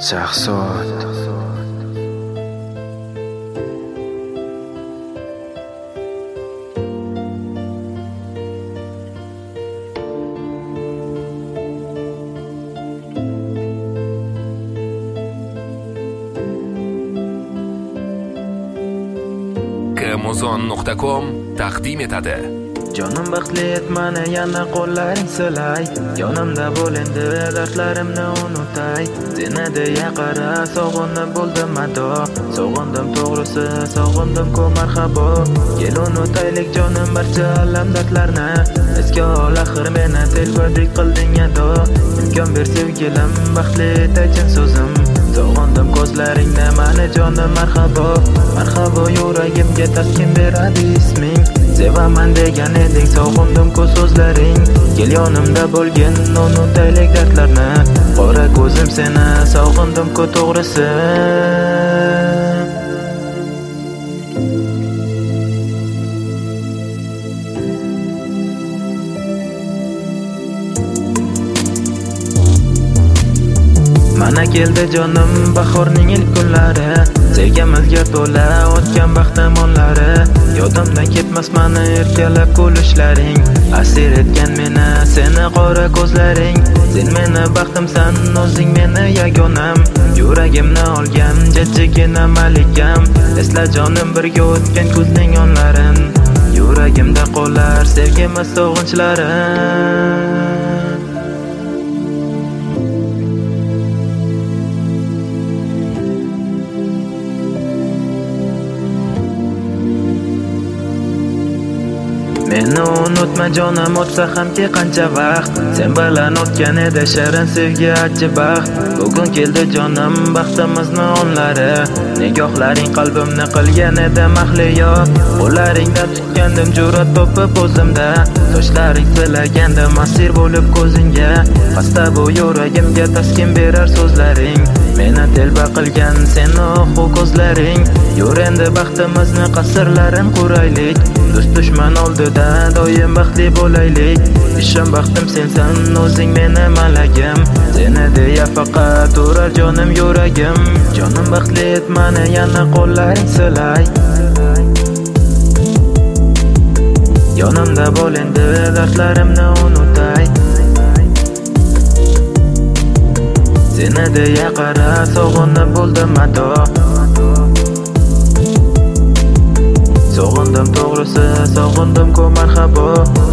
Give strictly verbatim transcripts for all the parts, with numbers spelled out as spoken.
Shahzod Amazon nuqta com taqdim etadi. Jonim baxtli et mani yana qo'llaring silay. Yonimda bo'l endi dardlarimni unutay. Seni deya qara sog'inib bo'ldim ado. Sog'indim to'g'risi sog'indim-ku marhabo. Kel unutaylik jonim barcha alam dardlarni. Eski hol axir meni telbadek qilding ado. Imkon ber sevgilim baxtli etaychin so'zim. Sog'indim ko'zlaringni mani jonim marhabo. Marhabo yuragimga taskin beradi isming. Sevaman degan eding sog'indim-ku so'zlaring. Kel yonimda bo'lgin unutaylik dardlarni. Qora ko'zim seni sog'indim-ku to'g'risi. Mana keldi jonim bahorning ilk kunlari. Sevgimizga to'la o'tgan baxtim onlari. Yodimdan ketmas mani erkalab kulishlaring. Asir etgan meni seni qora ko'zlaring. Sen meni baxtimsan, o'zing meni yagonam. Yuragimni olgan jajjigina malikam. Esla jonim birga o'tgan kuzning onlarin. Yuragimda qolar sevgimiz sog'inchlarim. Meni unutma jonim o'tsa hamki qancha vaqt. Sen bilan o'tgan edi shirin sevgi achchi baxt. Bugun keldi jonim baxtimizni onlari. Nigohlaring qalbimni qilgan edi mahliyo. Qo'llaringdan tutgandim jur'at topib o'zimda. Sochlaring silagandim asir bo'lib ko'zingga. Xasta bu yuragimga taskin berar so'zlaring. Meni telba qilgan seni ohu ko'zlaring. Yur endi baxtimizni qasrlarin quraylik. Do'st dushman oldida doim baxtli bo'laylik. Ishim baxtim sensan, o'zing meni malagim. Seni deya faqat urar jonim yuragim. Jonim baxtli et mani yana qo'llaring silay. Yonimda bo'l endi dardlarimni unutay. Seni deya qara sog'inib bo'ldim ado. Sog'indim to'g'risi sog'indim-ku marhabo.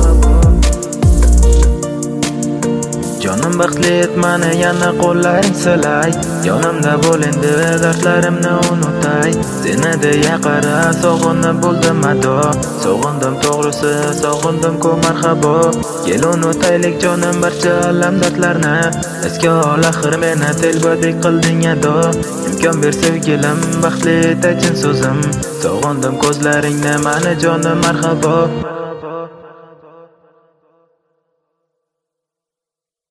Jonim baxtli et mani yana qo'llaring silay. Yonimda bo'l endi dardlarimni unutay. Seni deya qara sog'inib bo'ldim ado. Sog'indim to'g'risi sog'indim-ku marhabo. Kel unutaylik jonim barcha alam dardlarni. Eski hol axir meni telbadek qilding ado. Imkon ber sevgilim baxtli etaychin so'zim. Sog'indim ko'zlaringni mani jonim marhabo.